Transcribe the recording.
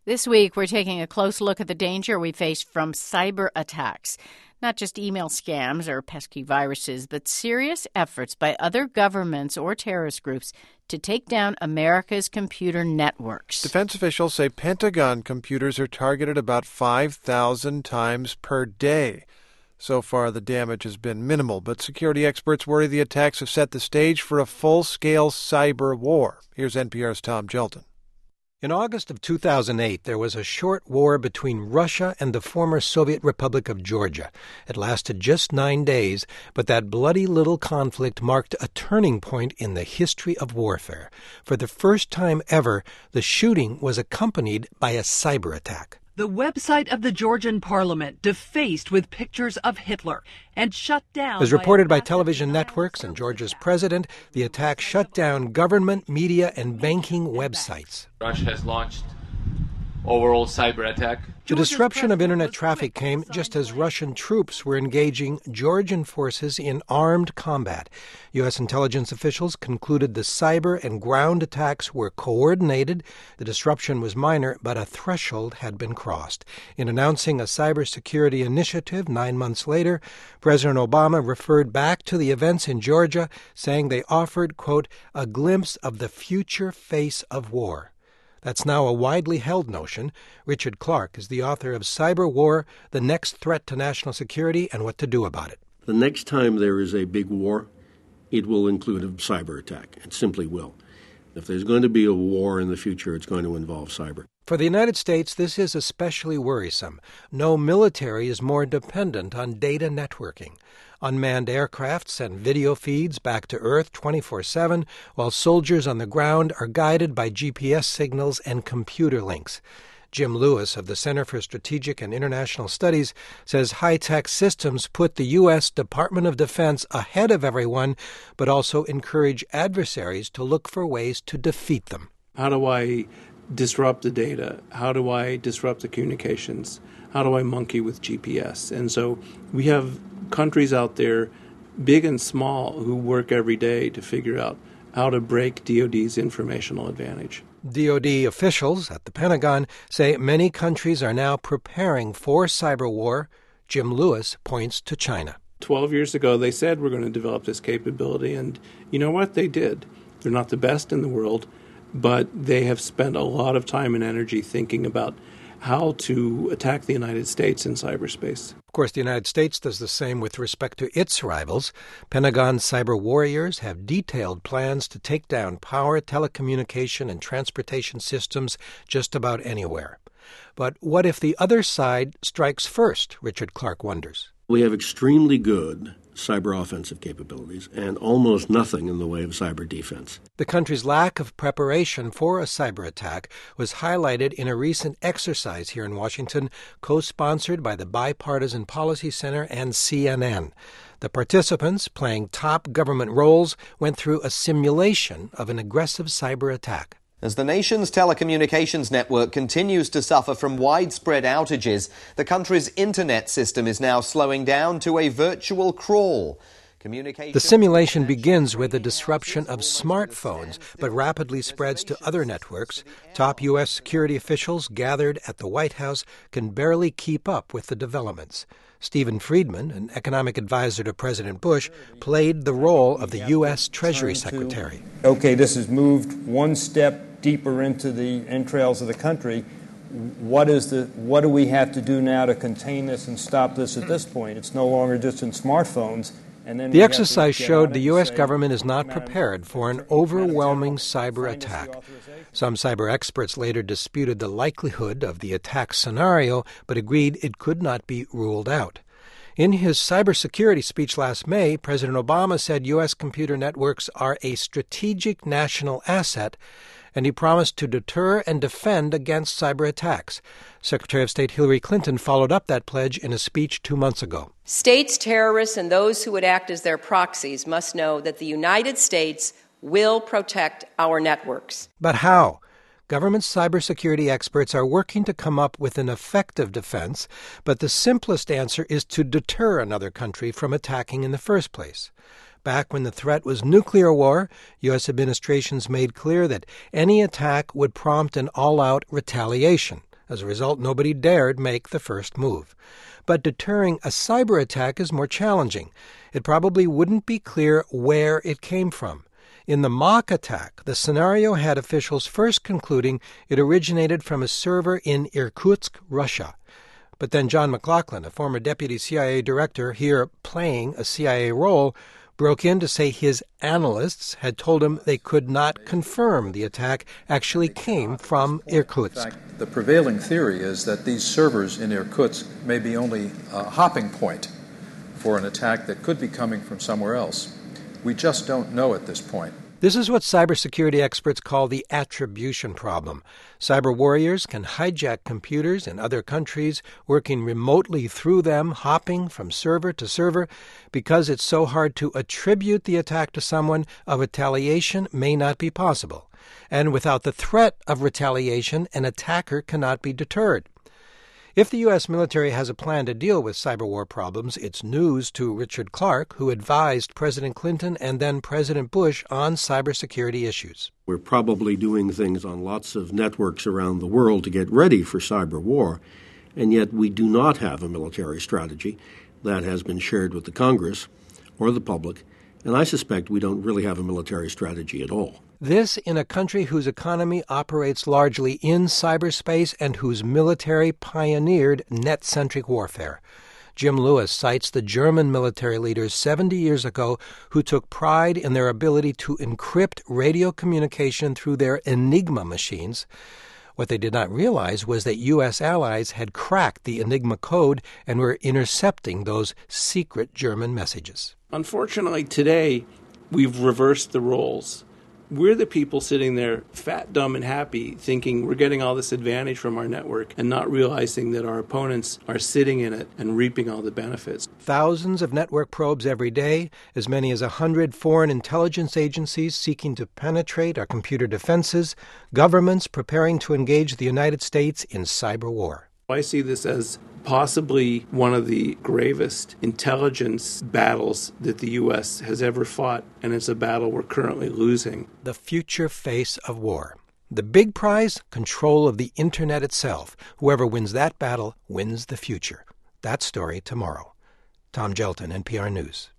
This week, we're taking a close look at the danger we face from cyber attacks. Not just email scams or pesky viruses, but serious efforts by other governments or terrorist groups to take down America's computer networks. Defense officials say Pentagon computers are targeted about 5,000 times per day. So far, the damage has been minimal, but security experts worry the attacks have set the stage for a full-scale cyber war. Here's NPR's Tom Gjelten. In August of 2008, there was a short war between Russia and the former Soviet Republic of Georgia. It lasted just 9 days, but that bloody little conflict marked a turning point in the history of warfare. For the first time ever, the shooting was accompanied by a cyber attack. The website of the Georgian parliament defaced with pictures of Hitler and shut down. As reported by television networks and Georgia's president, the attack shut down government, media, and banking websites. Russia has launched overall cyber attack. The disruption of internet traffic came just as Russian troops were engaging Georgian forces in armed combat. U.S. intelligence officials concluded the cyber and ground attacks were coordinated. The disruption was minor, but a threshold had been crossed. In announcing a cybersecurity initiative 9 months later, President Obama referred back to the events in Georgia, saying they offered, quote, a glimpse of the future face of war. That's now a widely held notion. Richard Clark is the author of Cyber War, The Next Threat to National Security and What to Do About It. The next time there is a big war, it will include a cyber attack. It simply will. If there's going to be a war in the future, it's going to involve cyber. For the United States, this is especially worrisome. No military is more dependent on data networking. Unmanned aircraft send video feeds back to Earth 24/7, while soldiers on the ground are guided by GPS signals and computer links. Jim Lewis of the Center for Strategic and International Studies says high-tech systems put the U.S. Department of Defense ahead of everyone, but also encourage adversaries to look for ways to defeat them. How do I disrupt the data? How do I disrupt the communications? How do I monkey with GPS? And so we have countries out there, big and small, who work every day to figure out how to break DoD's informational advantage. DoD officials at the Pentagon say many countries are now preparing for cyber war. Jim Lewis points to China. 12 years ago, they said we're going to develop this capability, and you know what? They did. They're not the best in the world, but they have spent a lot of time and energy thinking about how to attack the United States in cyberspace. Of course, the United States does the same with respect to its rivals. Pentagon cyber warriors have detailed plans to take down power, telecommunication, and transportation systems just about anywhere. But what if the other side strikes first, Richard Clark wonders. We have extremely good cyber offensive capabilities and almost nothing in the way of cyber defense. The country's lack of preparation for a cyber attack was highlighted in a recent exercise here in Washington, co-sponsored by the Bipartisan Policy Center and CNN. The participants, playing top government roles, went through a simulation of an aggressive cyber attack. As the nation's telecommunications network continues to suffer from widespread outages, the country's internet system is now slowing down to a virtual crawl. The simulation begins with a disruption of smartphones, but rapidly spreads to other networks. Top U.S. security officials gathered at the White House can barely keep up with the developments. Stephen Friedman, an economic advisor to President Bush, played the role of the U.S. Treasury Secretary. Okay, this has moved one step deeper into the entrails of the country. What do we have to do now to contain this and stop this at this point? It's no longer just in smartphones. The exercise showed the U.S. government is not prepared for an overwhelming cyber attack. Some cyber experts later disputed the likelihood of the attack scenario, but agreed it could not be ruled out. In his cybersecurity speech last May, President Obama said U.S. computer networks are a strategic national asset, and he promised to deter and defend against cyber attacks. Secretary of State Hillary Clinton followed up that pledge in a speech 2 months ago. States, terrorists, and those who would act as their proxies must know that the United States will protect our networks. But how? Government cybersecurity experts are working to come up with an effective defense, but the simplest answer is to deter another country from attacking in the first place. Back when the threat was nuclear war, U.S. administrations made clear that any attack would prompt an all-out retaliation. As a result, nobody dared make the first move. But deterring a cyber attack is more challenging. It probably wouldn't be clear where it came from. In the mock attack, the scenario had officials first concluding it originated from a server in Irkutsk, Russia. But then John McLaughlin, a former deputy CIA director here playing a CIA role, broke in to say his analysts had told him they could not confirm the attack actually came from Irkutsk. In fact, the prevailing theory is that these servers in Irkutsk may be only a hopping point for an attack that could be coming from somewhere else. We just don't know at this point. This is what cybersecurity experts call the attribution problem. Cyber warriors can hijack computers in other countries, working remotely through them, hopping from server to server. Because it's so hard to attribute the attack to someone, a retaliation may not be possible. And without the threat of retaliation, an attacker cannot be deterred. If the U.S. military has a plan to deal with cyber war problems, it's news to Richard Clark, who advised President Clinton and then President Bush on cybersecurity issues. We're probably doing things on lots of networks around the world to get ready for cyber war, and yet we do not have a military strategy that has been shared with the Congress or the public, and I suspect we don't really have a military strategy at all. This in a country whose economy operates largely in cyberspace and whose military pioneered net-centric warfare. Jim Lewis cites the German military leaders 70 years ago who took pride in their ability to encrypt radio communication through their Enigma machines. What they did not realize was that U.S. allies had cracked the Enigma code and were intercepting those secret German messages. Unfortunately, today, we've reversed the roles. We're the people sitting there fat, dumb, and happy, thinking we're getting all this advantage from our network and not realizing that our opponents are sitting in it and reaping all the benefits. Thousands of network probes every day, as many as 100 foreign intelligence agencies seeking to penetrate our computer defenses, governments preparing to engage the United States in cyber war. I see this as possibly one of the gravest intelligence battles that the U.S. has ever fought, and it's a battle we're currently losing. The future face of war. The big prize, control of the Internet itself. Whoever wins that battle wins the future. That story tomorrow. Tom Gelton, NPR News.